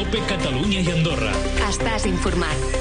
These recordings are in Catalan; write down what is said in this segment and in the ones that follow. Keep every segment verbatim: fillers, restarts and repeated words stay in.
COPE Catalunya i Andorra. Estàs informat.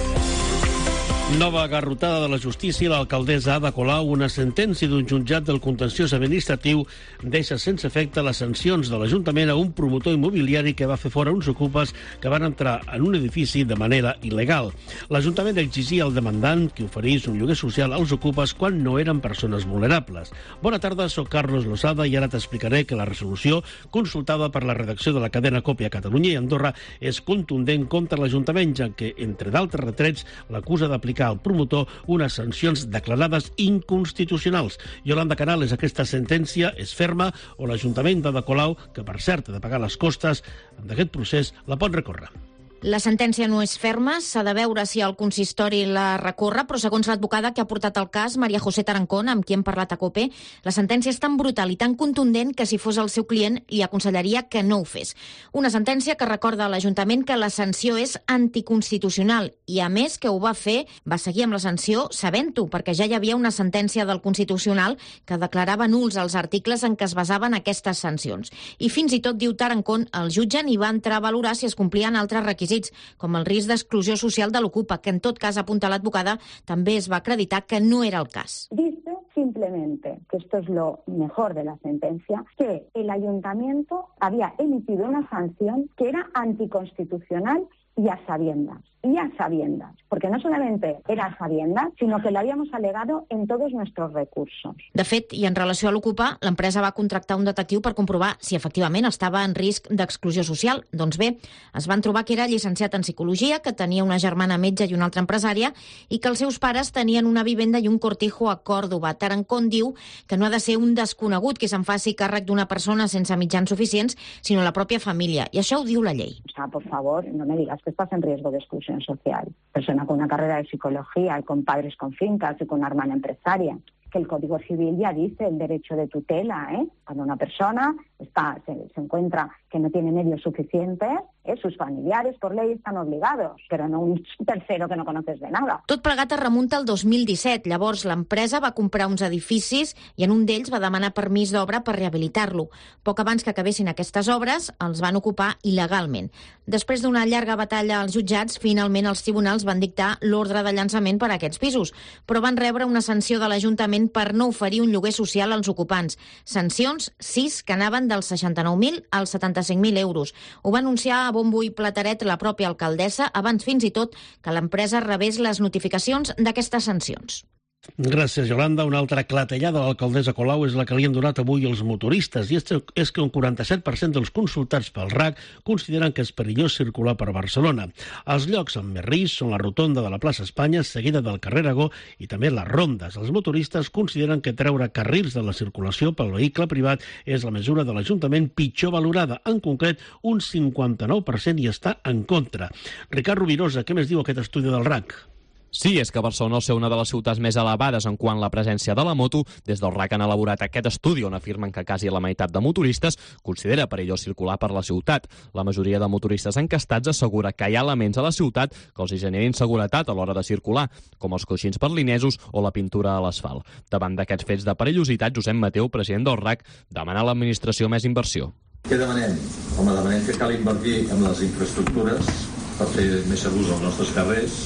Nova garrotada de la justícia. L'alcaldessa Ada Colau, una sentència d'un jutjat del contenciós administratiu deixa sense efecte les sancions de l'Ajuntament a un promotor immobiliari que va fer fora uns ocupes que van entrar en un edifici de manera il·legal. L'Ajuntament exigia al demandant que oferís un lloguer social als ocupes quan no eren persones vulnerables. Bona tarda, soc Carlos Losada i ara t'explicaré que la resolució consultada per la redacció de la cadena COPE a Catalunya i Andorra és contundent contra l'Ajuntament, ja que, entre d'altres retrets, l'acusa d'aplicar al promotor unes sancions declarades inconstitucionals. Yolanda Canales, aquesta sentència és ferma o l'Ajuntament d'Ada Colau, que per cert ha de pagar les costes d'aquest procés, la pot recórrer? La sentència no és ferma, s'ha de veure si el consistori la recorre, però segons l'advocada que ha portat el cas, Maria José Tarancón, amb qui hem parlat a COPE, la sentència és tan brutal i tan contundent que si fos el seu client li aconsellaria que no ho fes. Una sentència que recorda a l'Ajuntament que la sanció és anticonstitucional i, a més, que ho va fer, va seguir amb la sanció sabent-ho, perquè ja hi havia una sentència del Constitucional que declarava nuls els articles en què es basaven aquestes sancions. I fins i tot, diu Tarancón, el jutge ni va entrar a valorar si es complien altres requisits, com el risc d'exclusió social de l'ocupa, que en tot cas, apunta l'advocada, també es va acreditar que no era el cas. Dice simplemente, que esto es lo mejor de la sentencia, que el ayuntamiento había emitido una sanción que era anticonstitucional y a sabiendas, y a sabiendas, porque no solamente era a sabiendas, sino que lo habíamos alegado en todos nuestros recursos. De fet, i en relació a l'ocupa, l'empresa va contractar un detectiu per comprovar si efectivament estava en risc d'exclusió social. Doncs bé, es van trobar que era llicenciat en psicologia, que tenia una germana metge i una altra empresària, i que els seus pares tenien una vivenda i un cortijo a Còrdova. Tarancón diu que no ha de ser un desconegut qui se'n faci càrrec d'una persona sense mitjans suficients, sinó la pròpia família. I això ho diu la llei. O sea, por favor, no me digas que estás en riesgo de exclusión social. Persona con una carrera de psicología y con padres con fincas y con una hermana empresaria. Que el Código Civil ya dice el derecho de tutela, ¿eh? Cuando una persona está, se, se encuentra que no tiene medios suficientes, ¿eh? Sus familiares por ley están obligados, però no un tercero que no conoces de nada. Tot plegat es remunta al dos mil disset. Llavors l'empresa va comprar uns edificis i en un d'ells va demanar permís d'obra per rehabilitar-lo. Poc abans que acabessin aquestes obres, els van ocupar il·legalment. Després d'una llarga batalla als jutjats, finalment els tribunals van dictar l'ordre de llançament per a aquests pisos, però van rebre una sanció de l'Ajuntament per no oferir un lloguer social als ocupants. Sancions, sis, que anaven dels seixanta-nou mil als setanta-cinc mil euros. Ho va anunciar a bombo i plateret la pròpia alcaldessa, abans fins i tot que l'empresa rebés les notificacions d'aquestes sancions. Gràcies, Yolanda. Una altra clatellada de l'alcaldessa Colau és la que li han donat avui els motoristes, i és que un quaranta-set per cent dels consultats pel R A C consideren que és perillós circular per Barcelona. Els llocs amb més risc són la rotonda de la plaça Espanya, seguida del carrer Aragó i també les rondes. Els motoristes consideren que treure carrils de la circulació pel vehicle privat és la mesura de l'Ajuntament pitjor valorada. En concret, un cinquanta-nou per cent hi està en contra. Ricard Rovirosa, què més diu aquest estudi del R A C? Sí, és que Barcelona, al ser una de les ciutats més elevades en quant a la presència de la moto, des del R A C han elaborat aquest estudi on afirmen que quasi la meitat de motoristes considera perillós circular per la ciutat. La majoria de motoristes encastats assegura que hi ha elements a la ciutat que els generin inseguretat a l'hora de circular, com els coixins perlinesos o la pintura a l'asfalt. Davant d'aquests fets de perillositat, Josep Mateu, president del R A C, demana a l'administració més inversió. Què demanem? Home, demanem que cal invertir en les infraestructures per fer més segurs els nostres carrers.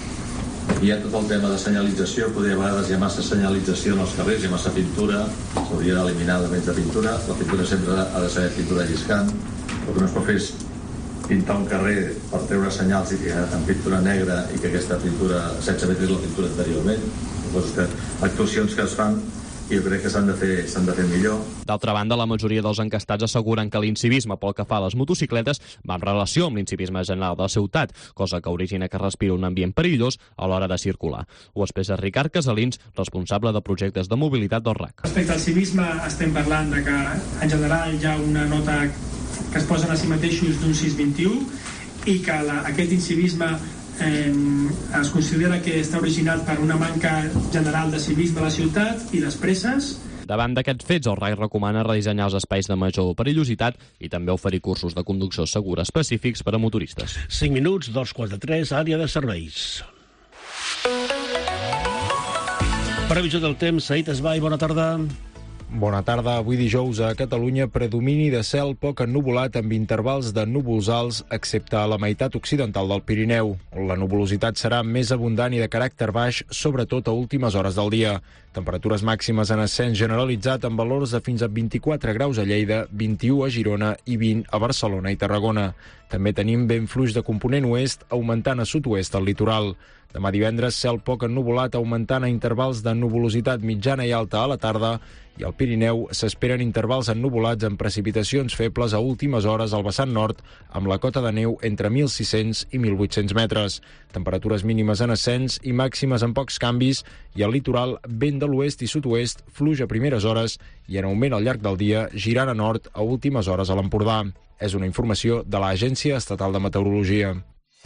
Hi ha tot el tema de senyalització, potser a vegades hi ha massa senyalització en els carrers, hi ha massa pintura, s'hauria d'eliminar elements de pintura, la pintura sempre ha de ser pintura lliscant, el que no es pot fer és pintar un carrer per treure senyals i que en pintura negra i que aquesta pintura, setze metres la pintura anteriorment, que, actuacions que es fan i jo crec que s'han de fer, s'han de fer millor. D'altra banda, la majoria dels encastats asseguren que l'incivisme pel que fa a les motocicletes va en relació amb l'incivisme general de la ciutat, cosa que origina que respira un ambient perillós a l'hora de circular. Ho expressa Ricard Casalins, responsable de projectes de mobilitat del R A C. Respecte al civisme, estem parlant de que en general hi ha una nota que es posen a si mateixos d'un sis coma vint-i-u i que la, aquest incivisme Eh, es considera que està originat per una manca general de civisme a la ciutat i les presses. Davant d'aquests fets, el R A C recomana redissenyar els espais de major perillositat i també oferir cursos de conducció segura específics per a motoristes. cinc minuts, dos quarts de tres, àrea de serveis. Previsió del temps, Saïd Esbai, bona tarda. Bona tarda. Avui dijous a Catalunya predomini de cel poc ennuvolat amb intervals de núvols alts, excepte a la meitat occidental del Pirineu, on la nuvolositat serà més abundant i de caràcter baix, sobretot a últimes hores del dia. Temperatures màximes en ascens generalitzat amb valors de fins a vint-i-quatre graus a Lleida, vint-i-u a Girona i vint a Barcelona i Tarragona. També tenim vent fluix de component oest, augmentant a sud-oest al litoral. Demà divendres, cel poc ennuvolat, augmentant a intervals de nuvolositat mitjana i alta a la tarda, i al Pirineu s'esperen intervals ennuvolats amb precipitacions febles a últimes hores al vessant nord, amb la cota de neu entre mil sis-cents i mil vuit-cents metres. Temperatures mínimes en ascens i màximes amb pocs canvis, i al litoral vent de l'oest i sud-oest, fluix a primeres hores i en augment al llarg del dia, girant a nord a últimes hores a l'Empordà. És una informació de l'Agència Estatal de Meteorologia.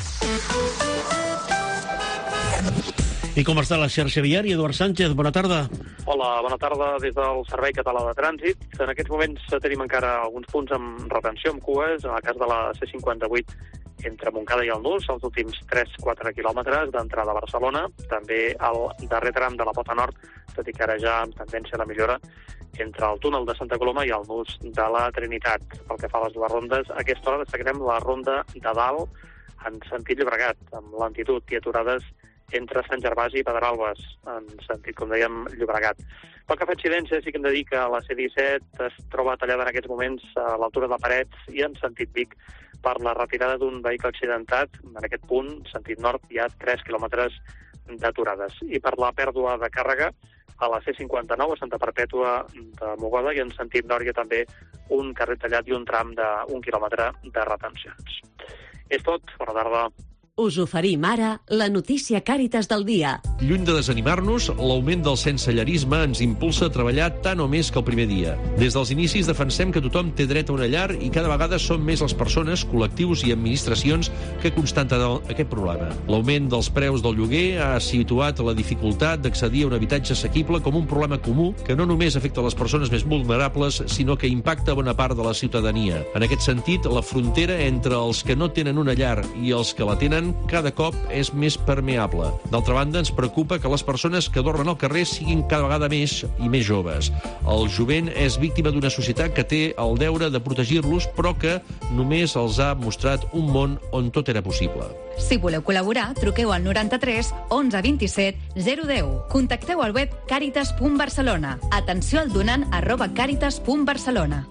I com està la xarxa viària? Eduard Sánchez, bona tarda. Hola, bona tarda des del Servei Català de Trànsit. En aquests moments tenim encara alguns punts amb retenció, amb cues, en el cas de la C cinquanta-vuit entre Montcada i el Nus, els últims tres a quatre quilòmetres d'entrada a Barcelona, també al darrer tram de la Pota Nord, tot i que ara ja amb tendència a la millora, entre el túnel de Santa Coloma i el Nus de la Trinitat. Pel que fa a les dues rondes, a aquesta hora destacarem la ronda de dalt en sentit Llobregat, amb lentitud i aturades entre Sant Gervasi i Pedralbes, en sentit, com dèiem, Llobregat. Pel que fa a incidència, sí que hem de dir que la C disset es troba tallada en aquests moments a l'altura de Parets i en sentit Vic per la retirada d'un vehicle accidentat. En aquest punt, sentit nord, hi ha tres quilòmetres d'aturades. I per la pèrdua de càrrega, a la C cinquanta-nou, a Santa Perpètua de Mogoda, i en sentit nord hi ha també un carrer tallat i un tram d'un quilòmetre de retencions. És tot. Bona tarda. Us oferim ara la notícia Càritas del dia. Lluny de desanimar-nos, l'augment del sensellarisme ens impulsa a treballar tant o més que el primer dia. Des dels inicis defensem que tothom té dret a una llar i cada vegada són més les persones, col·lectius i administracions que constaten aquest problema. L'augment dels preus del lloguer ha situat la dificultat d'accedir a un habitatge assequible com un problema comú que no només afecta les persones més vulnerables, sinó que impacta bona part de la ciutadania. En aquest sentit, la frontera entre els que no tenen una llar i els que la tenen cada cop és més permeable. D'altra banda, ens preocupa que les persones que dormen al carrer siguin cada vegada més i més joves. El jovent és víctima d'una societat que té el deure de protegir-los, però que només els ha mostrat un món on tot era possible. Si voleu col·laborar, truqueu al noranta-tres onze vint-i-set zero deu. Contacteu al web caritas punt barcelona. Atenció al donant arroba caritas punt barcelona.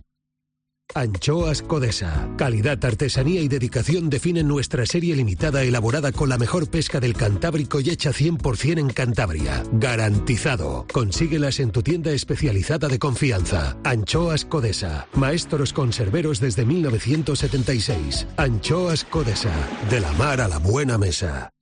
Anchoas Codesa. Calidad, artesanía y dedicación definen nuestra serie limitada elaborada con la mejor pesca del Cantábrico y hecha cien por ciento en Cantabria. Garantizado. Consíguelas en tu tienda especializada de confianza. Anchoas Codesa. Maestros conserveros desde mil novecientos setenta y seis. Anchoas Codesa. De la mar a la buena mesa.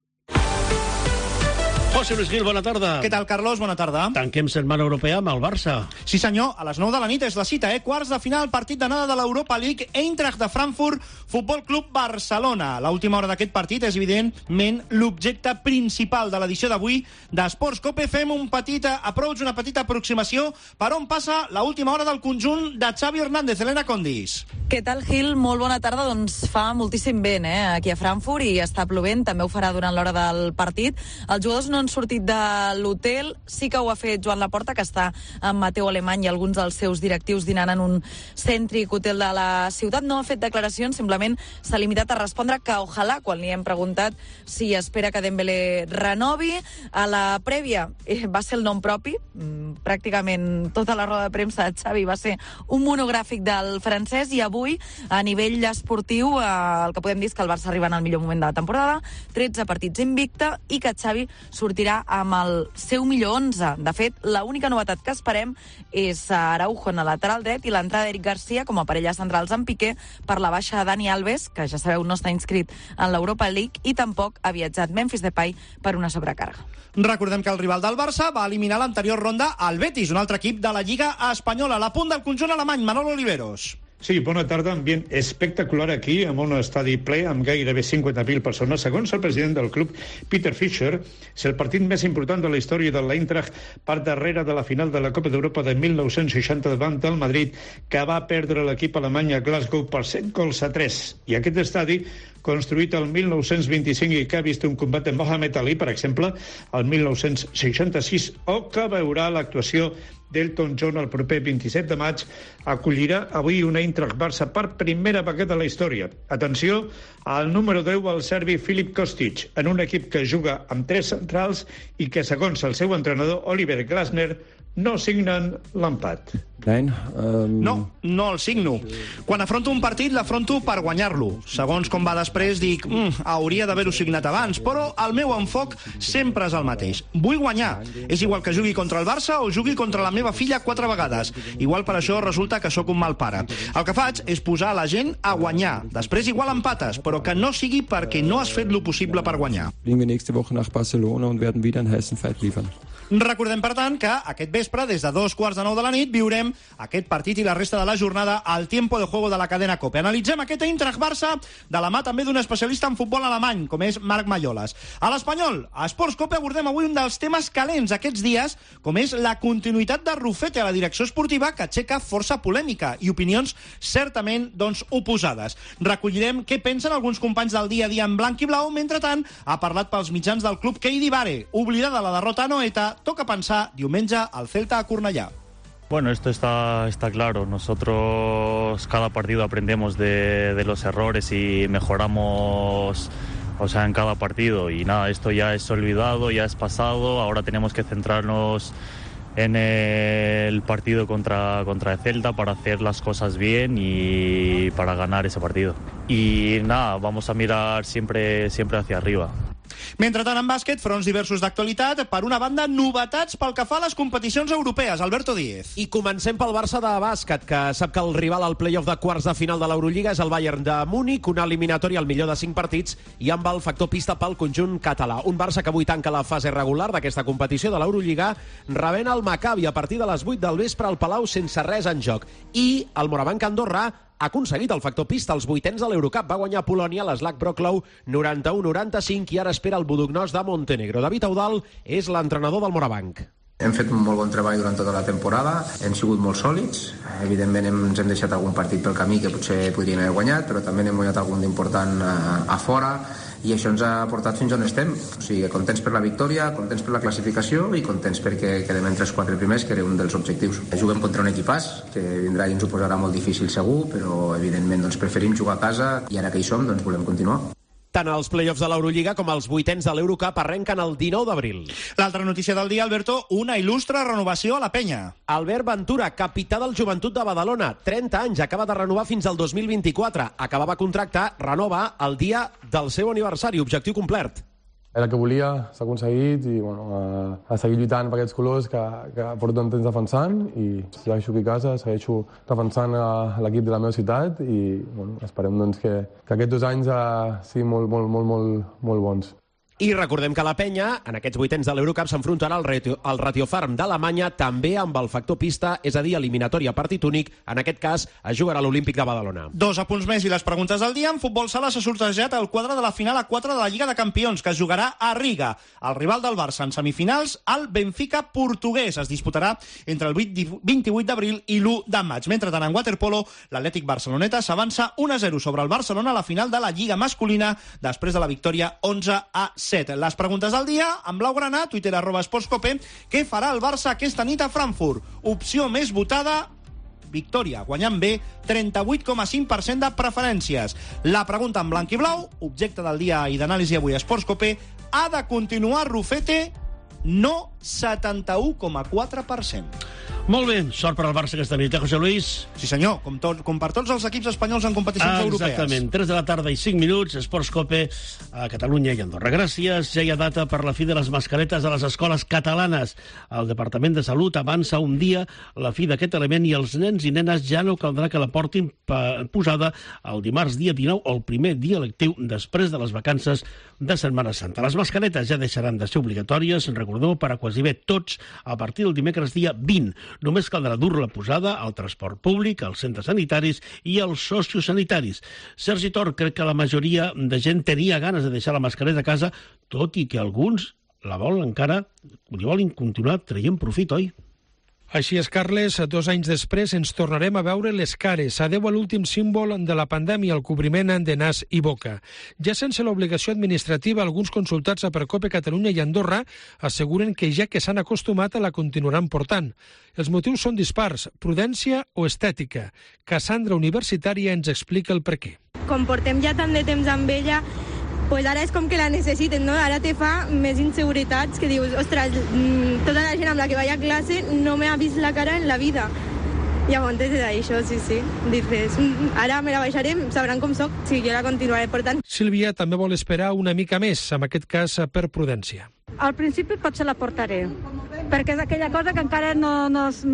José Luis Gil, bona tarda. Què tal, Carlos? Bona tarda. Tanquem setmana europea amb el Barça. Sí, senyor, a les nou de la nit és la cita, eh? Quarts de final, partit d'anada de l'Europa League, Eintracht de Frankfurt, Futbol Club Barcelona. L'última hora d'aquest partit és, evidentment, l'objecte principal de l'edició d'avui d'Esports Cope. Fem un petit approach, una petita aproximació per on passa l'última hora del conjunt de Xavi Hernández. Elena Condis. Què tal, Gil? Molt bona tarda. Doncs fa moltíssim vent, eh? Aquí a Frankfurt, i està plovent. També ho farà durant l'hora del partit. Els jugadors no han sortit de l'hotel, sí que ho ha fet Joan Laporta, que està amb Mateu Alemany i alguns dels seus directius dinant en un cèntric hotel de la ciutat. No ha fet declaracions, simplement s'ha limitat a respondre que ojalà, quan li hem preguntat si espera que Dembélé renovi. A la prèvia eh, va ser el nom propi, mm, pràcticament tota la roda de premsa de Xavi va ser un monogràfic del francès, i avui, a nivell esportiu, eh, el que podem dir és que el Barça arriba en el millor moment de la temporada, tretze partits invicta, i que Xavi sortirà amb el seu millor onze. De fet, l'única novetat que esperem és Araujo en el lateral dret i l'entrada d'Eric Garcia com a parella centrals amb Piqué per la baixa de Dani Alves, que ja sabeu no està inscrit en l'Europa League, i tampoc ha viatjat Memphis Depay per una sobrecàrrega. Recordem que el rival del Barça va eliminar l'anterior ronda al Betis, un altre equip de la Lliga Espanyola. La punt del conjunt alemany, Manolo Oliveros. Sí, bona tarda. Ambient espectacular aquí, amb un estadi ple, amb gairebé cinquanta mil persones. Segons el president del club, Peter Fischer, és el partit més important de la història de l'Eintracht, per darrere de la final de la Copa d'Europa de mil nou-cents seixanta davant del Madrid, que va perdre l'equip alemany a Glasgow per set gols a tres. I aquest estadi construït el mil nou-cents vint-i-cinc i que ha vist un combat de Mohamed Ali, per exemple, el mil nou-cents seixanta-sis, o que veurà l'actuació d'Elton John el proper vint-i-set de maig, acollirà avui una Eintracht Barça per primera vegada a la història. Atenció al número deu, el serbi Filip Kostic, en un equip que juga amb tres centrals i que, segons el seu entrenador Oliver Glasner, no signen l'empat. Nein, um... No, no el signo. Quan afronto un partit, l'afronto per guanyar-lo. Segons com va després, dic, mm, hauria d'haver-ho signat abans, però el meu enfoc sempre és el mateix. Vull guanyar. És igual que jugui contra el Barça o jugui contra la meva filla quatre vegades. Igual per això resulta que sóc un mal pare. El que faig és posar la gent a guanyar. Després igual empates, però que no sigui perquè no has fet lo possible per guanyar. Fliegen wir nächste Woche nach Barcelona und werden wieder einen heißen Fight liefern. Recordem, per tant, que aquest vespre, des de dos quarts de nou de la nit, viurem aquest partit i la resta de la jornada al Tiempo de Juego de la cadena COPE. Analitzem aquest Eintracht-Barça de la mà també d'un especialista en futbol alemany, com és Marc Mayolas. A l'Espanyol, a Esports COPE, abordem avui un dels temes calents aquests dies, com és la continuïtat de Rufete a la direcció esportiva, que aixeca força polèmica i opinions certament doncs, oposades. Recollirem què pensen alguns companys del dia a dia en blanc i blau. Mentrestant, ha parlat pels mitjans del club Keidi Bare. Oblidada la derrota a Noeta, toca pensar diumenge al Celta a Cornellà. Bueno, esto está, está claro. Nosotros cada partido aprendemos de, de los errores y mejoramos, o sea, en cada partido. Y nada, esto ya es olvidado, ya es pasado. Ahora tenemos que centrarnos en el partido contra, contra el Celta para hacer las cosas bien y para ganar ese partido. Y nada, vamos a mirar siempre, siempre hacia arriba. Mentrestant, en bàsquet, fronts diversos d'actualitat. Per una banda, novetats pel que fa a les competicions europees. Alberto Díez. I comencem pel Barça de bàsquet, que sap que el rival al play-off de quarts de final de l'Eurolliga és el Bayern de Múnich, una eliminatòria al millor de cinc partits i amb el factor pista pel conjunt català. Un Barça que avui tanca la fase regular d'aquesta competició de l'Eurolliga, rebent el Maccabi a partir de les vuit del vespre al Palau sense res en joc. I el Morabanc Andorra ha aconseguit el factor pista als vuitens de l'Eurocup. Va guanyar a Polònia l'Slak Wrocław noranta-u noranta-cinc i ara espera el Budućnost de Montenegro. David Audal és l'entrenador del Morabanc. Hem fet un molt bon treball durant tota la temporada, hem sigut molt sòlids, evidentment hem, ens hem deixat algun partit pel camí que potser podríem haver guanyat, però també n'hem guanyat algun d'important a, a fora, i això ens ha portat fins on estem. O sigui, contents per la victòria, contents per la classificació i contents perquè quedem entre els quatre primers, que era un dels objectius. Juguem contra un equipàs, que vindrà i ens ho posarà molt difícil segur, però evidentment doncs, preferim jugar a casa i ara que hi som doncs, volem continuar. Tant els play-offs de l'Eurolliga com els vuitens de l'Eurocup arrenquen el dinou d'abril. L'altra notícia del dia, Alberto, una il·lustre renovació a la penya. Albert Ventura, capità del Joventut de Badalona, trenta anys, acaba de renovar fins al dos mil vint-i-quatre. Acabava contracte, renova el dia del seu aniversari, objectiu complert. Era el que volia, s'ha aconseguit i bueno, a, a seguir lluitant per aquests colors que, que porto un temps defensant i segueixo aquí a casa, segueixo defensant l'equip de la meva ciutat i bueno, esperem doncs, que, que aquests dos anys uh, siguin molt, molt, molt, molt, molt bons. I recordem que la penya, en aquests vuitens de l'Eurocup, s'enfrontarà al Ratio, al Ratio Farm d'Alemanya, també amb el factor pista, és a dir, eliminatòria partit únic. En aquest cas, es jugarà l'Olímpic de Badalona. Dos apunts més i les preguntes del dia. En futbol sala s'ha sortejat el quadre de la final a quatre de la Lliga de Campions, que es jugarà a Riga. El rival del Barça en semifinals, el Benfica portuguès. Es disputarà entre el vint-i-vuit d'abril i l'u de maig. Mentrestant, en waterpolo, l'Atlètic Barceloneta s'avança un a zero sobre el Barcelona a la final de la Lliga masculina, després de la victòria onze a set. Les preguntes del dia, en blaugrana, Twitter arroba esportscope, què farà el Barça aquesta nit a Frankfurt? Opció més votada, victòria, guanyant bé, trenta-vuit coma cinc per cent de preferències. La pregunta en blanc i blau, objecte del dia i d'anàlisi avui a Esportscope, ha de continuar Rufete? No, setanta-u coma quatre per cent. Molt bé, sort per al Barça aquesta nit, eh, José Luis? Sí, senyor, com, tot, com per tots els equips espanyols en competicions ah, europees. Exactament, tres de la tarda i cinc minuts, Esports Cope a Catalunya i Andorra. Gràcies, ja hi ha data per la fi de les mascaretes a les escoles catalanes. El Departament de Salut avança un dia la fi d'aquest element i els nens i nenes ja no caldrà que la portin posada el dimarts dia dinou o el primer dia lectiu després de les vacances de Setmana Santa. Les mascaretes ja deixaran de ser obligatòries, recordeu, per a quasi bé tots a partir del dimecres dia vint. Només caldrà dur-la posada al transport públic, als centres sanitaris i als sociosanitaris. Sergi Tor, crec que la majoria de gent tenia ganes de deixar la mascareta a casa, tot i que alguns la volen encara, li volen continuar traient profit, oi? Així és, Carles, dos anys després ens tornarem a veure les cares. Adeu a l'últim símbol de la pandèmia, el cobriment de nas i boca. Ja sense l'obligació administrativa, alguns consultats a Percope Catalunya i Andorra asseguren que ja que s'han acostumat la continuaran portant. Els motius són dispars, prudència o estètica. Cassandra Universitària ens explica el per què. Com portem ja tant de temps amb ella, pues ara és com que la necessiten, no? Ara te fa més inseguretats que dius, ostres, tota la gent amb la que vaig a classe no m'ha vist la cara en la vida. Llavors, és això, sí, sí. Dices, ara me la baixarem, sabran com soc, sí, jo la continuaré portant. Sílvia també vol esperar una mica més, en aquest cas per prudència. Al principi potser la portaré, perquè és aquella cosa que encara no... no és,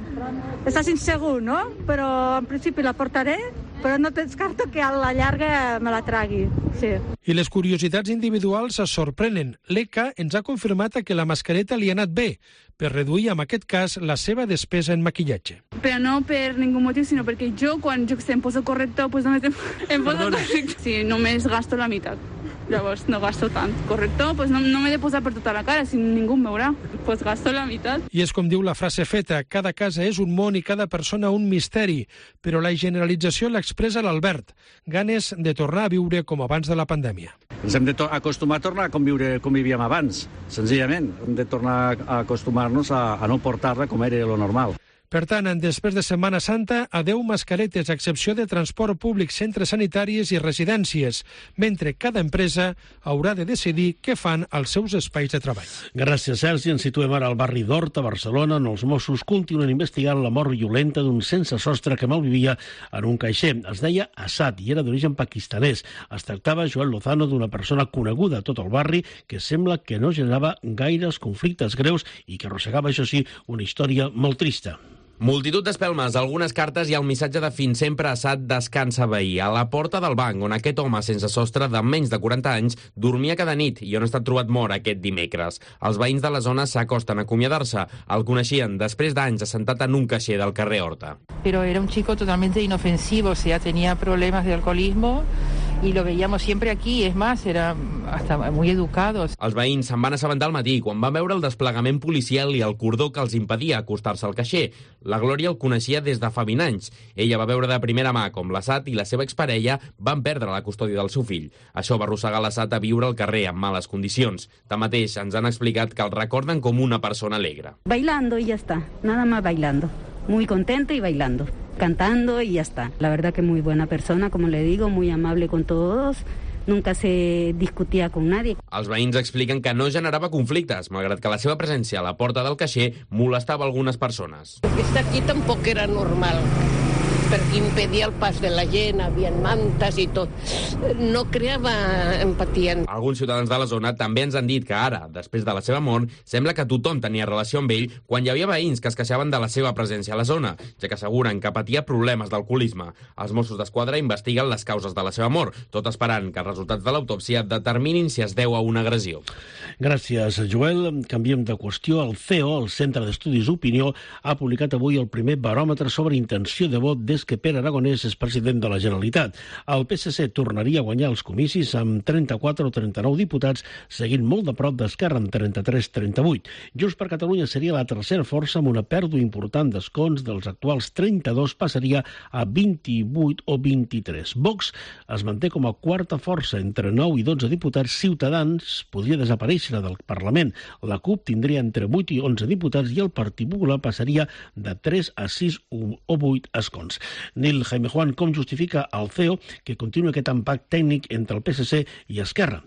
estàs insegur, no? Però en principi la portaré, però no descarto que a la llarga me la tragui, sí. I les curiositats individuals es sorprenen. L'E C A ens ha confirmat que la mascareta li ha anat bé, per reduir, en aquest cas, la seva despesa en maquillatge. Però no per ningú motiu, sinó perquè jo, quan jo em poso corrector, pues només em, em poso corrector. Sí, només gasto la meitat. Llavors no gasto tant. Corrector, pues no, no m'he de posar per tota la cara, si ningú em veurà. Pues gasto la meitat. I és com diu la frase feta, cada casa és un món i cada persona un misteri, però la generalització l'expressa l'Albert, ganes de tornar a viure com abans de la pandèmia. Ens hem d'acostumar a tornar a conviure com vivíem abans, senzillament. Hem de tornar a acostumar-nos a, a no portar-la com era lo normal. Per tant, després de Setmana Santa, adeu mascaretes, a excepció de transport públic, centres sanitaris i residències, mentre cada empresa haurà de decidir què fan als seus espais de treball. Gràcies, Sergi. Ens situem ara al barri d'Hort, a Barcelona, on els Mossos continuen investigant la mort violenta d'un sense sostre que malvivia en un caixer. Es deia Assad i era d'origen pakistanès. Es tractava, Joel Lozano, d'una persona coneguda a tot el barri que sembla que no generava gaires conflictes greus i que arrossegava, això sí, una història molt trista. Multitud d'espelmes, algunes cartes i el missatge de fins sempre Assad descansa veí. A la porta del banc on aquest home sense sostre de menys de quaranta anys dormia cada nit i on ha estat trobat mort aquest dimecres. Els veïns de la zona s'acosten a acomiadar-se. El coneixien després d'anys assentat en un caixer del carrer Horta. Pero era un chico totalmente inofensivo, o sea, tenía problemas de alcoholismo y lo veíamos siempre aquí, es más, era hasta muy educado. Els veïns se'n van assabentar al matí quan van veure el desplegament policial i el cordó que els impedia acostar-se al caixer. La Glòria el coneixia des de fa vint anys. Ella va veure de primera mà com l'Assad i la seva exparella van perdre la custòdia del seu fill. Això va arrossegar l'Assad a viure al carrer en males condicions. Tanmateix, ens han explicat que el recorden com una persona alegre. Bailando y ya está, nada más bailando. Muy contento y bailando, cantando y ya está. La verdad que muy buena persona, como le digo, muy amable con todos. Nunca se discutía con nadie. Els veïns expliquen que no generava conflictes, malgrat que la seva presència a la porta del caixer molestava algunes persones. Estar aquí tampoc era normal, perquè impedia el pas de la gent, havia mantes i tot. No creava empatia. Alguns ciutadans de la zona també ens han dit que ara, després de la seva mort, sembla que tothom tenia relació amb ell quan hi havia veïns que es queixaven de la seva presència a la zona, ja que asseguren que patia problemes d'alcoholisme. Els Mossos d'Esquadra investiguen les causes de la seva mort, tot esperant que els resultats de l'autòpsia determinin si es deu a una agressió. Gràcies, Joel. Canviem de qüestió. El C E O, el Centre d'Estudis Opinió, ha publicat avui el primer baròmetre sobre intenció de vot des que Pere Aragonès és president de la Generalitat. El P S C tornaria a guanyar els comicis amb trenta-quatre o trenta-nou diputats, seguint molt de prop d'Esquerra amb trenta-tres a trenta-vuit. Junts per Catalunya seria la tercera força amb una pèrdua important d'escons, dels actuals trenta-dos passaria a vint-i-vuit o vint-i-tres. Vox es manté com a quarta força entre nou i dotze diputats. Ciutadans podria desaparèixer del Parlament. La CUP tindria entre vuit i onze diputats i el Partit Popular passaria de tres a sis o vuit escons. Nil Jaime Juan, com justifica el C E O que continua aquest empat tècnic entre el P S C i Esquerra?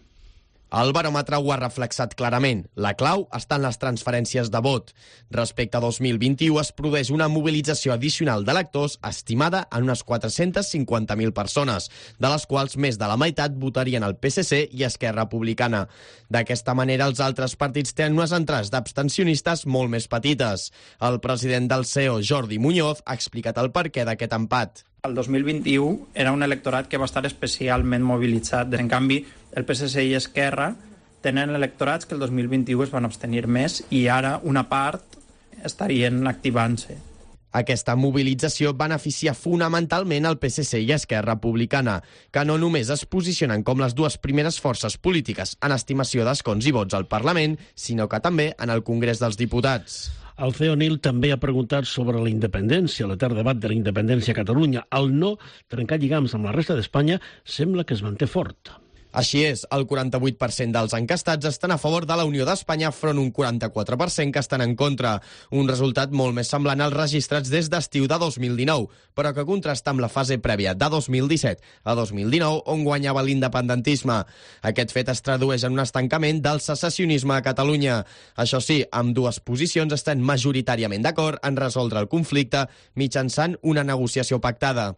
El baròmetre ho ha reflexat clarament. La clau està en les transferències de vot. Respecte a dos mil vint-i-u es produeix una mobilització addicional d'electors estimada en unes quatre-centes cinquanta mil persones, de les quals més de la meitat votarien el P S C i Esquerra Republicana. D'aquesta manera, els altres partits tenen unes entrades d'abstencionistes molt més petites. El president del C E O, Jordi Muñoz, ha explicat el perquè d'aquest empat. El dos mil vint-i-u era un electorat que va estar especialment mobilitzat. En canvi, el P S C i Esquerra tenen electorats que el dos mil vint-i-u es van abstenir més i ara una part estarien activant-se. Aquesta mobilització beneficia fonamentalment el P S C i Esquerra Republicana, que no només es posicionen com les dues primeres forces polítiques en estimació d'escons i vots al Parlament, sinó que també en el Congrés dels Diputats. El C E O Nil també ha preguntat sobre la independència, l'etern debat de la independència a Catalunya. El no trencar lligams amb la resta d'Espanya sembla que es manté fort. Així és, el quaranta-vuit per cent dels encastats estan a favor de la Unió d'Espanya front un quaranta-quatre per cent que estan en contra. Un resultat molt més semblant als registrats des d'estiu de dos mil dinou, però que contrasta amb la fase prèvia de dos mil disset a dos mil dinou, on guanyava l'independentisme. Aquest fet es tradueix en un estancament del secessionisme a Catalunya. Això sí, amb dues posicions estan majoritàriament d'acord en resoldre el conflicte mitjançant una negociació pactada.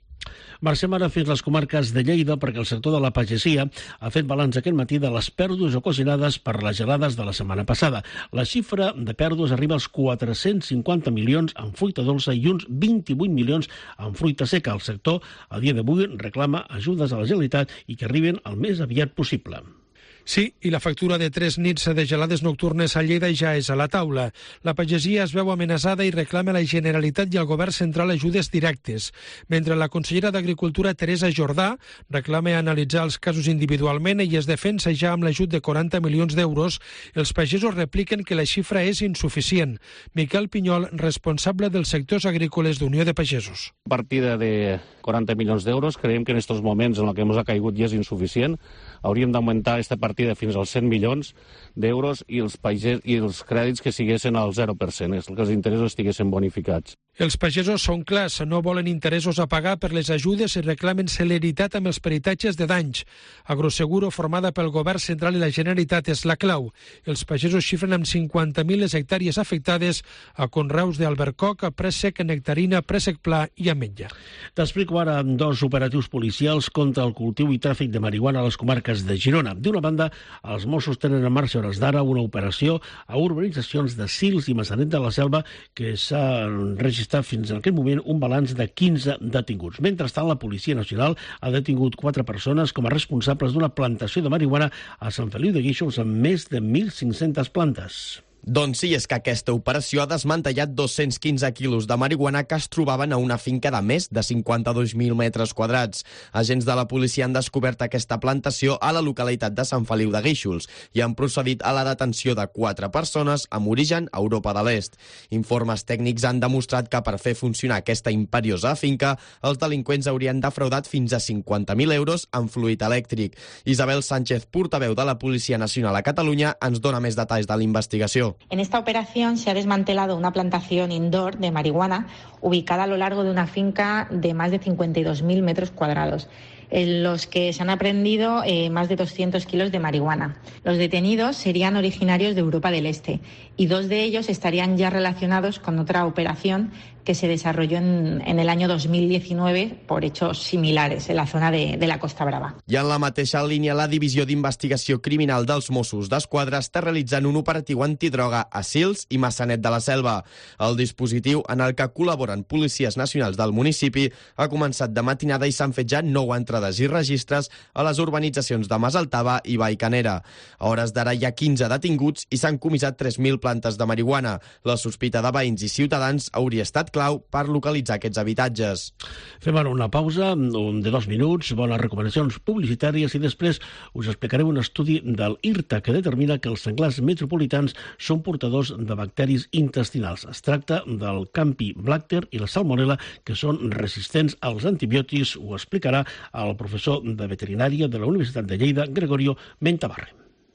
Marxem ara fins les comarques de Lleida perquè el sector de la pagesia ha fet balanç aquest matí de les pèrdues ocasionades per les gelades de la setmana passada. La xifra de pèrdues arriba als quatre-cents cinquanta milions en fruita dolça i uns vint-i-vuit milions en fruita seca. El sector, a dia d'avui, reclama ajudes a la Generalitat i que arriben el més aviat possible. Sí, i la factura de tres nits de gelades nocturnes a Lleida ja és a la taula. La pagesia es veu amenaçada i reclama a la Generalitat i al Govern central ajudes directes, mentre la consellera d'Agricultura, Teresa Jordà, reclama analitzar els casos individualment i es defensa ja amb l'ajut de quaranta milions d'euros. Els pagesos repliquen que la xifra és insuficient. Miquel Pinyol, responsable dels sectors agrícoles d'Unió de Pagesos. Partida de quaranta milions d'euros, creiem que en aquests moments en què ens ha caigut ja és insuficient. Hauríem d'augmentar aquesta partida fins als cent milions d'euros i els pagesos i els crèdits que siguessin al zero per cent, que els interessos estiguessin bonificats. Els pagesos són clars, no volen interessos a pagar per les ajudes i reclamen celeritat amb els peritatges de danys. Agroseguro, formada pel Govern central i la Generalitat, és la clau. Els pagesos xifren amb cinquanta mil les hectàrees afectades a conreus d'albercoc, préssec, nectarina, préssec pla i ametlla. T'explico ara dos operatius policials contra el cultiu i tràfic de marihuana a les comarques de Girona. D'una banda, els Mossos tenen en marxa hores d'ara una operació a urbanitzacions de Sils i Massanet de la Selva que s'ha registrat fins en aquest moment un balanç de quinze detinguts. Mentrestant, la Policia Nacional ha detingut quatre persones com a responsables d'una plantació de marihuana a Sant Feliu de Guíxols amb més de mil cinc-centes plantes. Doncs sí, és que aquesta operació ha desmantellat dos-cents quinze quilos de marihuana que es trobaven a una finca de més de cinquanta-dos mil metres quadrats. Agents de la policia han descobert aquesta plantació a la localitat de Sant Feliu de Guíxols i han procedit a la detenció de quatre persones amb origen a Europa de l'Est. Informes tècnics han demostrat que per fer funcionar aquesta imperiosa finca, els delinqüents haurien defraudat fins a cinquanta mil euros en fluid elèctric. Isabel Sánchez, portaveu de la Policia Nacional a Catalunya, ens dona més detalls de la investigació. En esta operación se ha desmantelado una plantación indoor de marihuana ubicada a lo largo de una finca de más de cincuenta y dos mil metros cuadrados, en los que se han aprehendido eh, más de doscientos kilos de marihuana. Los detenidos serían originarios de Europa del Este y dos de ellos estarían ya relacionados con otra operación que se desarrolló en, en el año dos mil diecinueve por hechos similares en la zona de, de la Costa Brava. I en la mateixa línia, la Divisió d'Investigació Criminal dels Mossos d'Esquadra està realitzant un operatiu antidroga a Sils i Massanet de la Selva. El dispositiu, en el que col·laboren policies nacionals del municipi, ha començat de matinada i s'han fet ja nou entrades i registres a les urbanitzacions de Masaltava i Baicanera. A hores d'ara hi ha quinze detinguts i s'han comissat tres mil plantes de marihuana. La sospita de veïns i ciutadans hauria estat clau per localitzar aquests habitatges. Fem ara una pausa de dos minuts, bones recomanacions publicitàries i després us explicaré un estudi del I R T A que determina que els senglars metropolitans són portadors de bacteris intestinals. Es tracta del Campylobacter i la Salmonella, que són resistents als antibiòtics. Ho explicarà el professor de veterinària de la Universitat de Lleida, Gregorio Mentabarre.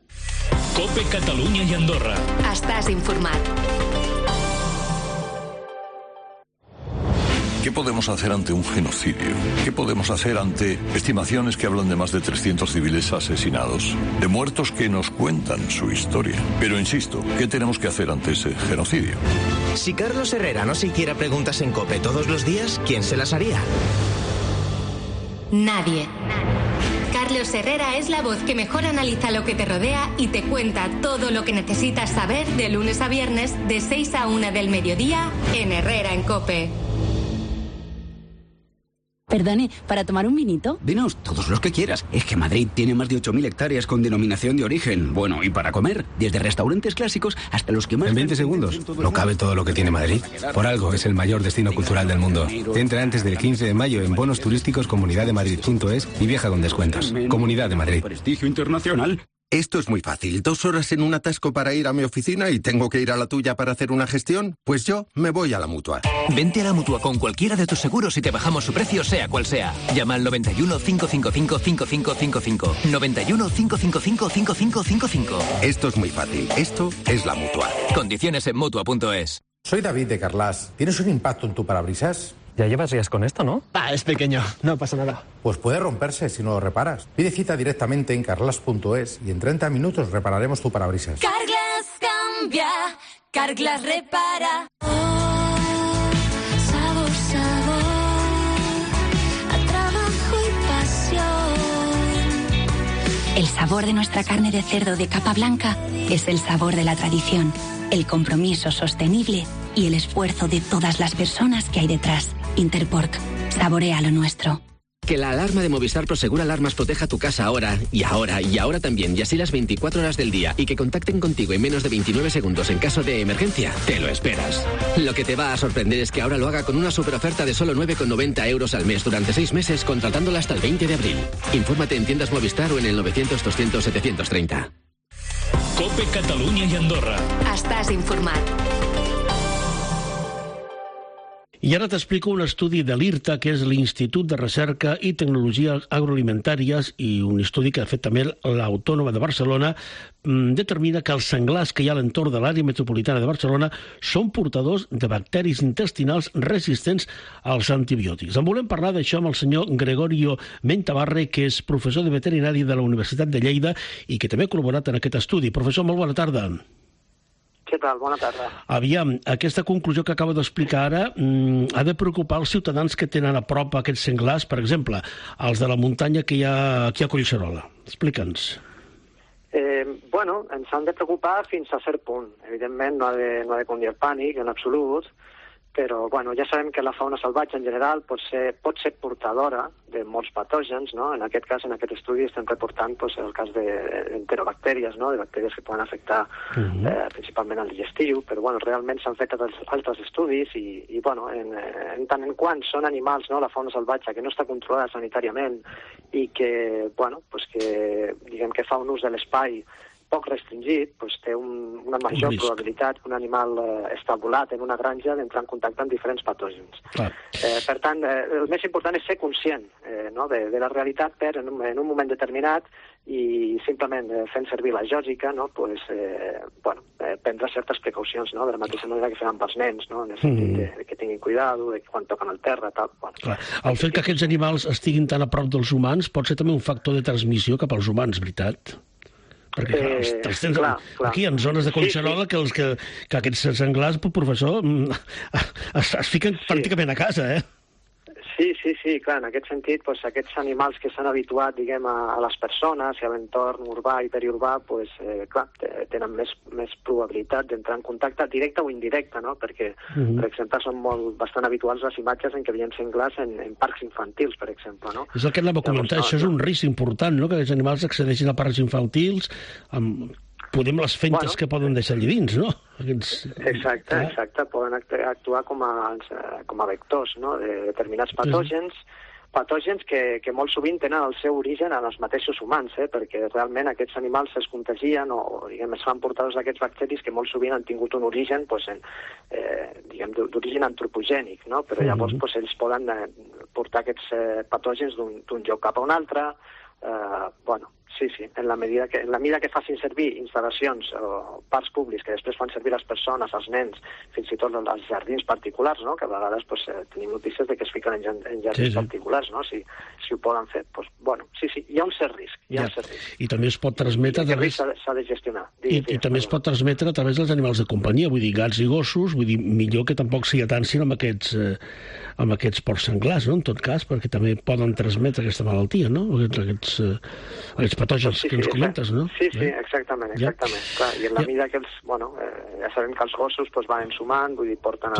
COPE Catalunya i Andorra. Estàs informat. ¿Qué podemos hacer ante un genocidio? ¿Qué podemos hacer ante estimaciones que hablan de más de trescientos civiles asesinados? De muertos que nos cuentan su historia. Pero insisto, ¿qué tenemos que hacer ante ese genocidio? Si Carlos Herrera no se hiciera preguntas en COPE todos los días, ¿quién se las haría? Nadie. Carlos Herrera es la voz que mejor analiza lo que te rodea y te cuenta todo lo que necesitas saber de lunes a viernes de seis a una del mediodía en Herrera en COPE. Perdone, ¿para tomar un vinito? Vinos todos los que quieras. Es que Madrid tiene más de ocho mil hectáreas con denominación de origen. Bueno, y para comer, desde restaurantes clásicos hasta los que más... En veinte segundos. No cabe todo lo que tiene Madrid. Por algo es el mayor destino cultural del mundo. Entra antes del quince de mayo en bonos turísticos comunidad de madrid punto es y viaja con descuentos. Comunidad de Madrid. Prestigio internacional. Esto es muy fácil. ¿Dos horas en un atasco para ir a mi oficina y tengo que ir a la tuya para hacer una gestión? Pues yo me voy a la Mutua. Vente a la Mutua con cualquiera de tus seguros y te bajamos su precio sea cual sea. Llama al noventa y uno, cinco cinco cinco, cinco cinco cinco cinco. noventa y uno, cinco cinco cinco, cinco cinco cinco cinco. Esto es muy fácil. Esto es la Mutua. Condiciones en Mutua punto es. Soy David de Carlas. ¿Tienes un impacto en tu parabrisas? Ya llevas días con esto, ¿no? Ah, es pequeño, no pasa nada. Pues puede romperse si no lo reparas. Pide cita directamente en carlas punto es y en treinta minutos repararemos tu parabrisas. Carglass cambia, Carglass repara. Oh, sabor, sabor, a trabajo y pasión. El sabor de nuestra carne de cerdo de capa blanca es el sabor de la tradición, el compromiso sostenible y el esfuerzo de todas las personas que hay detrás. Interpork, saborea lo nuestro. Que la alarma de Movistar Prosegur Alarmas proteja tu casa ahora, y ahora, y ahora también, y así las veinticuatro horas del día, y que contacten contigo en menos de veintinueve segundos en caso de emergencia, te lo esperas. Lo que te va a sorprender es que ahora lo haga con una superoferta de solo nueve con noventa euros al mes durante seis meses, contratándola hasta el veinte de abril. Infórmate en tiendas Movistar o en el novecientos, doscientos, setecientos treinta. Cope Catalunya i Andorra. Estàs informat. I ara t'explico un estudi de l'IRTA, que és l'Institut de Recerca i Tecnologies Agroalimentàries, i un estudi que ha fet també l'Autònoma de Barcelona, determina que els senglars que hi ha a l'entorn de l'àrea metropolitana de Barcelona són portadors de bacteris intestinals resistents als antibiòtics. En volem parlar d'això amb el senyor Gregorio Mentabarre, que és professor de veterinari de la Universitat de Lleida i que també ha col·laborat en aquest estudi. Professor, molt bona tarda. Què tal? Bona tarda. Aviam, aquesta conclusió que acabo d'explicar ara mmm, ha de preocupar els ciutadans que tenen a prop aquests senglars, per exemple, els de la muntanya que hi ha aquí a Collserola. Explica'ns. Eh, bueno, ens han de preocupar fins a cert punt. Evidentment no ha de, no ha de conduir pànic en absolut, però bueno, ja sabem que la fauna salvatge en general pot ser, pot ser portadora de molts patògens, no? En aquest cas, en aquest estudi, estem reportant pues, el cas d'enterobactèries, no? De bactèries que poden afectar uh-huh. eh, principalment el digestiu, però bueno, realment s'han fet altres estudis i, i bueno, en, en tant en quant són animals, no? La fauna salvatge que no està controlada sanitàriament i que, bueno, pues que, diguem que fa un ús de l'espai poc restringit, doncs té un, una major probabilitat que un animal eh, estabulat en una granja d'entrar en contacte amb diferents patògens. Eh, per tant, eh, el més important és ser conscient eh, no, de, de la realitat per en un, en un moment determinat i simplement eh, fent servir la lògica, no, pues, eh, bueno, eh, prendre certes precaucions, no, de la mateixa manera que fem amb els nens, no, en el sentit de, de que tinguin cuidado, de que quan toquen el terra, tal. Bueno. Clar. El fet que aquests animals estiguin tan a prop dels humans pot ser també un factor de transmissió cap als humans, veritat? Perquè clar, els, els tens clar, clar. Aquí en zones de Collserola sí, sí. Que, els, que, que aquests senglars, professor, es, es fiquen sí. pràcticament a casa, eh? Sí, sí, sí, clar, en aquest sentit, pues, aquests animals que s'han habituat, diguem, a, a les persones i a l'entorn urbà i periurbà, pues, eh, clar, tenen més, més probabilitat d'entrar en contacte directe o indirecte, no? Perquè, uh-huh. per exemple, són molt, bastant habituals les imatges en què veiem senglars en, en parcs infantils, per exemple, no? És el que anava a comentar, Llavors, no, això és un risc important, no?, que aquests animals accedeixin a parcs infantils amb... Podem les fentes bueno, que poden deixar allà dins, no? Aquests... Exacte, ah. exacte. Poden actuar com a, com a vectors, no?, de determinats patògens, sí. patògens que, que molt sovint tenen el seu origen en els mateixos humans, eh? Perquè realment aquests animals es contagien o, diguem, es fan portadors d'aquests bacteris que molt sovint han tingut un origen, pues, en, eh, diguem, d'origen antropogènic, no? Però llavors mm-hmm. pues, ells poden eh, portar aquests eh, patògens d'un lloc cap a un altre. Uh, bueno, sí, sí, en la medida que, en la mida que facin servir instal·lacions o parcs públics que després fan servir les persones, els nens, fins i tot els jardins particulars, no? Que a vegades pues, eh, tenim notícies de que es fiquen en, en jardins sí, sí. particulars, no? Si, si ho poden fer, pues, bueno, sí, sí, hi ha un cert risc. Hi ha ja. un cert risc. I també es pot transmetre... I, i s'ha de gestionar. I, i també es pot transmetre a través dels animals de companyia, vull dir, gats i gossos, vull dir, millor que tampoc s'hi atancin amb aquests, eh, amb aquests porcs senglars, no?, en tot cas, perquè també poden transmetre aquesta malaltia, no?, aquests, aquests, eh, aquests patògens sí, sí, que ens comentes, no? Sí, sí, exactament, exactament. Ja. Clar, i en la ja. mida que els, bueno, eh, ja sabem que els gossos pues, van ensumant, vull dir, porten sí, sí.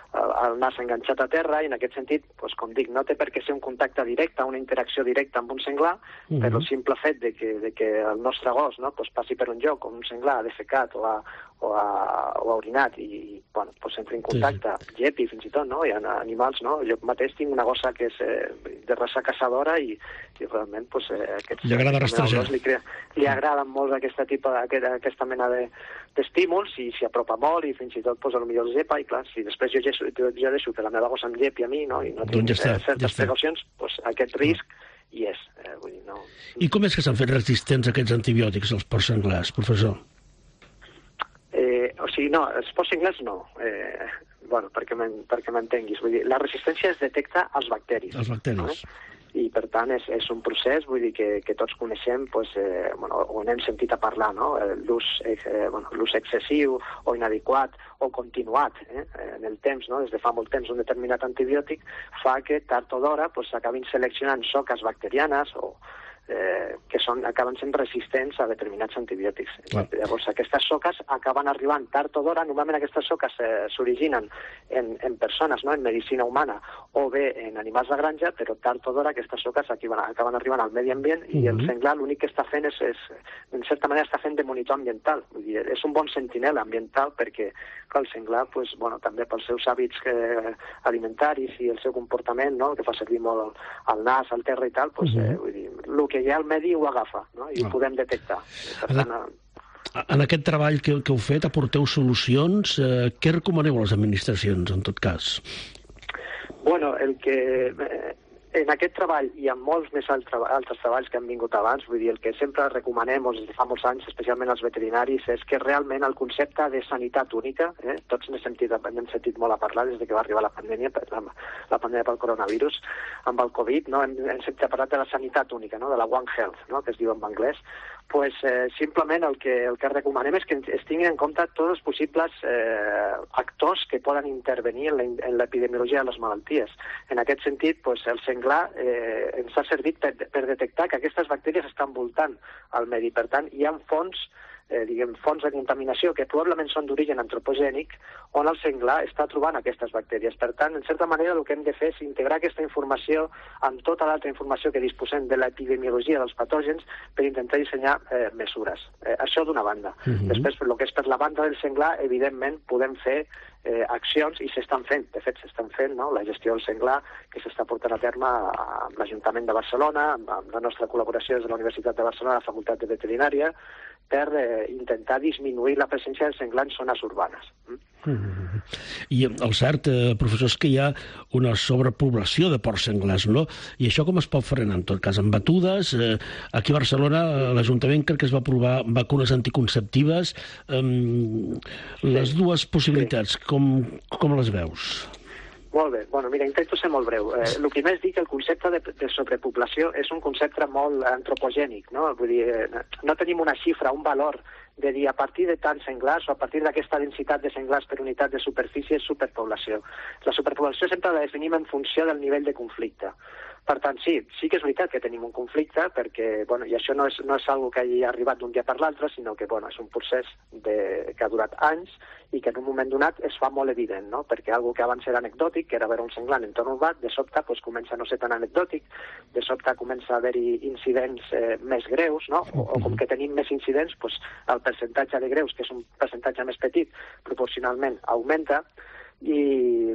el nas enganxat a terra, i en aquest sentit, doncs, com dic, no té per què ser un contacte directe, una interacció directa amb un senglar, mm-hmm. però el simple fet de que, de que el nostre gos, no, doncs, passi per un lloc on un senglar ha defecat o ha, o ha, o ha orinat i bueno, doncs entra en contacte, sí. llepi fins i tot, no? Hi ha animals, no? Jo mateix tinc una gossa que és eh, de raça caçadora i, i realment doncs, eh, aquests, li agrada rastrejar. Li, crea, li agraden molt aquesta, tipus, aquesta, aquesta mena de, d'estímuls i s'hi apropa molt i fins i tot doncs, potser el llepa i clar, si després jo, jo, jo deixo que la meva gossa em llepi a mi, no? I no tinc doncs ja està, eh, certes ja precaucions, doncs aquest risc hi és. Eh, vull dir, no... I com és que s'han fet resistents aquests antibiòtics, els porcs senglars, professor? Eh, o sigui, no, els porcs senglars no. Eh, bueno, perquè m'entenguis. Vull dir, la resistència es detecta als bacteris. Els bacteris. No? I, per tant, és, és un procés, vull dir, que, que tots coneixem, pues, eh, bueno, o n'hem sentit a parlar, no? L'ús eh, bueno, l'ús excessiu o inadequat o continuat eh, en el temps, no? Des de fa molt temps un determinat antibiòtic fa que tard o d'hora pues, s'acabin seleccionant soques bacterianes o Eh, que són, acaben sent resistents a determinats antibiòtics. Clar. Llavors, aquestes soques acaben arribant tard o d'hora. Normalment aquestes soques eh, s'originen en, en persones, no? En medicina humana, o bé en animals de granja, però tard o d'hora aquestes soques acaben, acaben arribant al medi ambient i mm-hmm. el senglar l'únic que està fent és, és, en certa manera, està fent de monitor ambiental. Vull dir, és un bon sentinela ambiental perquè clar, el senglar, pues, bueno, també pels seus hàbits eh, alimentaris i el seu comportament, no? Que fa servir molt el, el nas, el terra i tal, pues, mm-hmm. eh, vull dir, el que hi ha al medi ho agafa, no? I ho podem detectar. Per tant, en aquest treball que, que heu fet, aporteu solucions. Eh, què recomaneu a les administracions, en tot cas? Bueno, el que... Eh, en aquest treball i en molts més altres treballs que han vingut abans, vull dir, el que sempre recomanem des de fa molts anys, especialment als veterinaris, és que realment el concepte de sanitat única, eh, tots n'hem sentit, n'hem sentit molt a parlar des de que va arribar la pandèmia, la, la pandèmia pel coronavirus, amb el Covid, no? hem, hem sentit parlar de la sanitat única, no? De la One Health, no? Que es diu en anglès. Pues, eh, simplement el que, el que recomanem és que es tinguin en compte tots els possibles eh, actors que poden intervenir en l'epidemiologia de les malalties. En aquest sentit, pues, el senglar eh, ens ha servit per, per detectar que aquestes bactèries estan voltant al medi. Per tant, hi ha fons Eh, diguem, fonts de contaminació que probablement són d'origen antropogènic on el senglar està trobant aquestes bactèries. Per tant, en certa manera, el que hem de fer és integrar aquesta informació amb tota l'altra informació que disposem de l'epidemiologia dels patògens per intentar dissenyar eh, mesures. Eh, això d'una banda. Uh-huh. Després, per el que és per la banda del senglar, evidentment, podem fer eh, accions, i s'estan fent, de fet s'estan fent, no? La gestió del senglar que s'està portant a terme amb l'Ajuntament de Barcelona, amb, amb la nostra col·laboració des de la Universitat de Barcelona, la Facultat de Veterinària, per eh, intentar disminuir la presència del senglar en zones urbanes. Mm? Mm-hmm. I el cert, eh, professor, és que hi ha una sobrepoblació de porcs senglars, no? I això com es pot frenar, en tot cas? Amb batudes? Eh, aquí a Barcelona l'Ajuntament crec que es va aprovar vacunes anticonceptives. Eh, les sí. dues possibilitats, sí. com, com les veus? Molt bé. Bueno, mira, intento ser molt breu. Eh, el primer és dir que el concepte de, de sobrepoblació és un concepte molt antropogènic, no? Vull dir, eh, no tenim una xifra, un valor de dir a partir de tants senglars o a partir d'aquesta densitat de senglars per unitat de superfície és superpoblació. La superpoblació sempre la definim en funció del nivell de conflicte. Per tant, sí, sí que és veritat que tenim un conflicte, perquè, bueno, i això no és, no és algo que hagi arribat d'un dia per l'altre, sinó que, bueno, és un procés de, que ha durat anys i que en un moment donat es fa molt evident, no? Perquè algo que abans era anecdòtic, que era veure un senglar en entorn urbà, de sobte pues, comença a no ser tan anecdòtic, de sobte comença a haver-hi incidents eh, més greus, no? O, o com que tenim més incidents, pues, el percentatge de greus, que és un percentatge més petit, proporcionalment augmenta, i...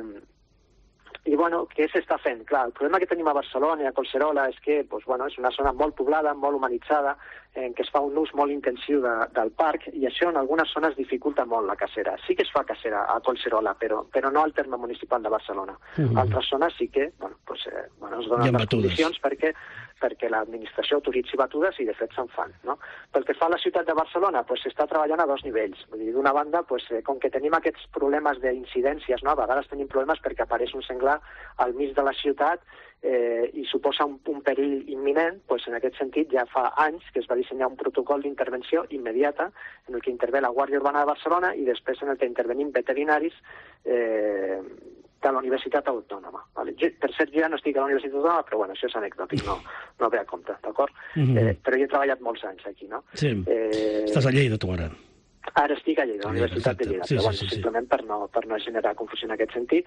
I, bueno, què s'està fent? Clar, el problema que tenim a Barcelona i a Collserola és que doncs, bueno, és una zona molt poblada, molt humanitzada, en què es fa un ús molt intensiu de, del parc, i això en algunes zones dificulta molt la cacera. Sí que es fa cacera a Collserola, però, però no al terme municipal de Barcelona. Mm-hmm. Altres zones sí que bueno, pues, eh, bueno, es donen les condicions perquè perquè l'administració autoritzi batudes i de fet se'n fan. No? Pel que fa a la ciutat de Barcelona, pues, s'està treballant a dos nivells. Vull dir, d'una banda, pues, eh, com que tenim aquests problemes d'incidències, no? A vegades tenim problemes perquè apareix un senglar al mig de la ciutat eh, i suposa un, un perill imminent, pues, en aquest sentit ja fa anys que es va dissenyar un protocol d'intervenció immediata en el que intervé la Guàrdia Urbana de Barcelona i després en el que intervenim veterinaris eh, de la Universitat Autònoma. Vale? Jo, per cert, jo ja no estic a la Universitat Autònoma, però bueno, això és anècdotic, no, no ve a compte, d'acord? Mm-hmm. eh, però jo he treballat molts anys aquí, no? Sí, eh... estàs a Lleida, tu ara. Ara estic a Lleida, a la Universitat de Lleida, sí, però bueno, sí, sí, simplement per no, per no generar confusió en aquest sentit.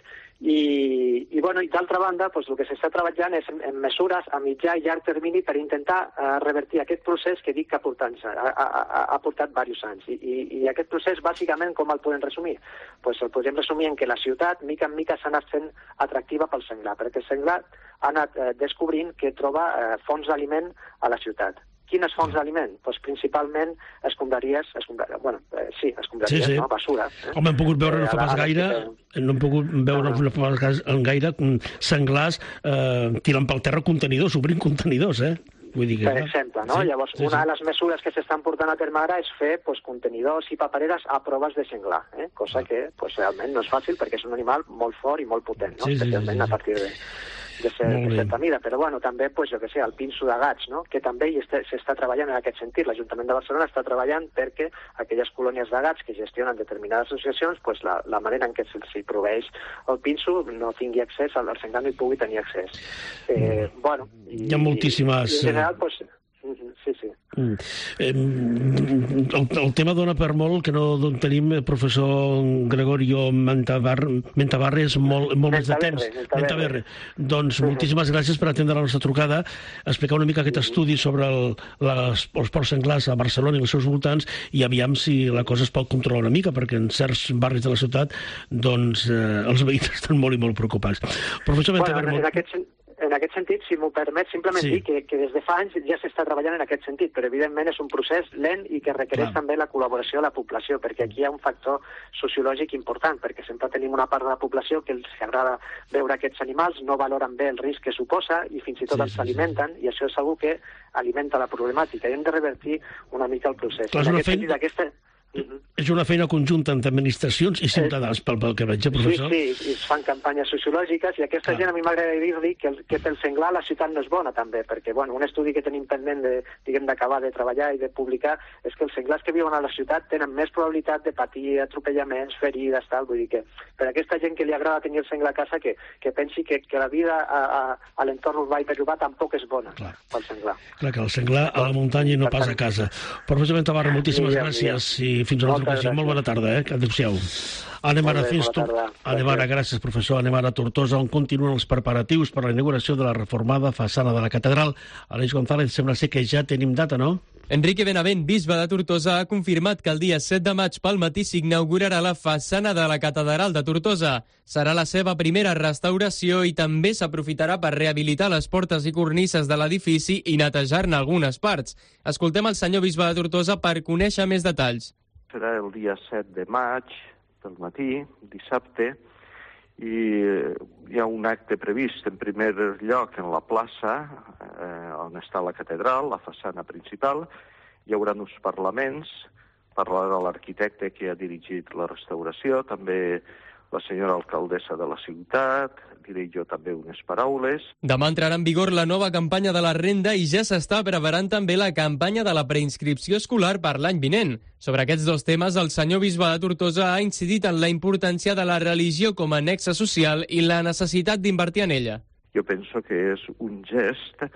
I, i, bueno, i d'altra banda, doncs, el que s'està treballant és en, en mesures a mitjà i llarg termini per intentar uh, revertir aquest procés que dic que ha portat, ha, ha, ha portat diversos anys. I, i, I aquest procés, bàsicament, com el podem resumir? Pues el podem resumir en que la ciutat, mica en mica, s'ha anat fent atractiva pel senglar, perquè el senglar ha anat eh, descobrint que troba eh, fonts d'aliment a la ciutat. Quines fonts d'aliment? Pues principalment escombraries, escombraries bueno, eh, sí, escombraries, sí, sí. No? Basura. Eh? Home, hem pogut veure no fa pas gaire, que... no hem pogut veure no, no fa pas gaire senglars eh, tirant pel terra contenidors, obrint contenidors, eh? Vull dir que, per exemple, no? Sí, llavors, sí, una sí. de les mesures que s'estan portant a terme ara és fer pues, contenidors i papereres a proves de senglar, eh? cosa que pues, realment no és fàcil perquè és un animal molt fort i molt potent, no? Sí, especialment sí, sí, sí. a partir de... de, ser, de certa mida, però bueno, també, pues, jo que sé, el pinso de gats, no? Que també s'està treballant en aquest sentit. L'Ajuntament de Barcelona està treballant perquè aquelles colònies de gats que gestionen determinades associacions, pues, la, la manera en què se'ls proveeix el pinso no tingui accés, el senglar no hi pugui tenir accés. Eh, bueno, i, hi ha moltíssimes... I, en general, pues, sí, sí. Mm. Eh, el, el tema dona per molt que no tenim el professor Gregorio Mentabarre és molt, molt més de temps. Mentabarre. Doncs uh-huh. moltíssimes gràcies per atendre la nostra trucada, explicar una mica aquest uh-huh. estudi sobre el, les, els porcs senglars a Barcelona i els seus voltants i aviam si la cosa es pot controlar una mica, perquè en certs barris de la ciutat doncs eh, els veïns estan molt i molt preocupats. Professor Mentabarre... Bueno, en aquest sentit... En aquest sentit, si m'ho permet, simplement sí. dir que, que des de fa anys ja s'està treballant en aquest sentit, però evidentment és un procés lent i que requereix Clar. també la col·laboració de la població, perquè aquí hi ha un factor sociològic important, perquè sempre tenim una part de la població que els agrada veure aquests animals, no valoren bé el risc que suposa i fins i tot sí, els sí, alimenten, sí. i això és algo que alimenta la problemàtica. I hem de revertir una mica el procés. Clar, en aquest feina... sentit, aquesta... Uh-huh. És una feina conjunta entre administracions i ciutadans, pel, pel que veig, professor. Sí, sí, i es fan campanyes sociològiques i aquesta Clar. gent a mi m'agrada dir-li que, el, que pel senglar la ciutat no és bona també, perquè bueno, un estudi que tenim pendent de, diguem, d'acabar de treballar i de publicar és que els senglars que viuen a la ciutat tenen més probabilitat de patir atropellaments, ferides, tal, vull dir que per aquesta gent que li agrada tenir el senglar a casa que, que pensi que, que la vida a, a, a l'entorn urbà i periurbà tampoc és bona Clar. pel senglar. Clar, que el senglar a la muntanya i no pas a casa. Professor Mentabarre, moltíssimes ja, gràcies ja. i fins a una altra ocasió. Molt bona tarda, eh? Adéu-siau. Anem ara, fins tot... Anem ara, gràcies, professor. Anem ara a Tortosa, on continuen els preparatius per a la inauguració de la reformada façana de la catedral. Aleix González, sembla ser que ja tenim data, no? Enrique Benavent, bisbe de Tortosa, ha confirmat que el dia set de maig pel matí s'inaugurarà la façana de la catedral de Tortosa. Serà la seva primera restauració i també s'aprofitarà per rehabilitar les portes i cornises de l'edifici i netejar-ne algunes parts. Escoltem el senyor bisbe de Tortosa per conèixer més detalls. Serà el dia set de maig, del matí, dissabte, i hi ha un acte previst en primer lloc en la plaça, eh, on està la catedral, la façana principal. Hi haurà uns parlaments, parlarà l'arquitecte que ha dirigit la restauració, també la senyora alcaldessa de la ciutat, diré jo també unes paraules. Demà entrarà en vigor la nova campanya de la renda i ja s'està preparant també la campanya de la preinscripció escolar per l'any vinent. Sobre aquests dos temes, el senyor bisbe de Tortosa ha incidit en la importància de la religió com a nexe social i la necessitat d'invertir en ella. Jo penso que és un gest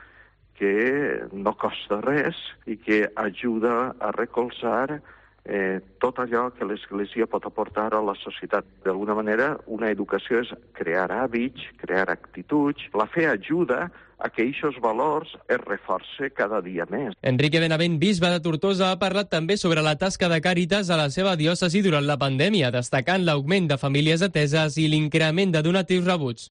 que no costa res i que ajuda a recolzar Eh, tot allò que l'Església pot aportar a la societat. D'alguna manera, una educació és crear hàbits, crear actituds. La fe ajuda a que aquests valors es reforcen cada dia més. Enrique Benavent, bisbe de Tortosa, ha parlat també sobre la tasca de Càritas a la seva diòcesi durant la pandèmia, destacant l'augment de famílies ateses i l'increment de donatius rebuts.